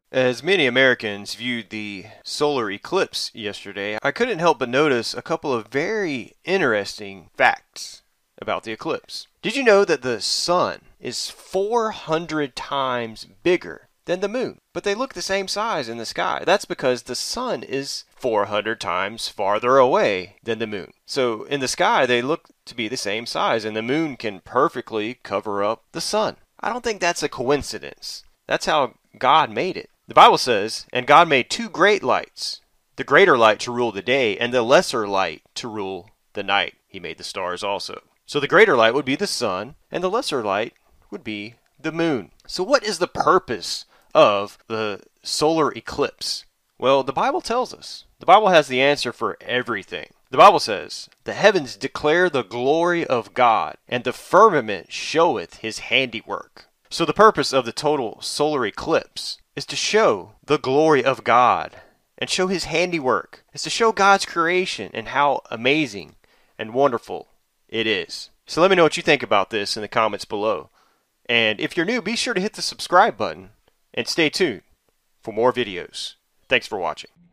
As many Americans viewed the solar eclipse yesterday, I couldn't help but notice a couple of very interesting facts about the eclipse. Did you know that the sun is 400 times bigger than the moon? But they look the same size in the sky. That's because the sun is 400 times farther away than the moon. So in the sky, they look to be the same size, and the moon can perfectly cover up the sun. I don't think that's a coincidence. That's how God made it. The Bible says, "And God made two great lights, the greater light to rule the day, and the lesser light to rule the night." He made the stars also. So the greater light would be the sun, and the lesser light would be the moon. So what is the purpose of the solar eclipse? Well, the Bible tells us. The Bible has the answer for everything. The Bible says, "The heavens declare the glory of God, and the firmament showeth his handiwork." So the purpose of the total solar eclipse is to show the glory of God and show his handiwork. It's to show God's creation and how amazing and wonderful it is. So let me know what you think about this in the comments below. And if you're new, be sure to hit the subscribe button and stay tuned for more videos. Thanks for watching.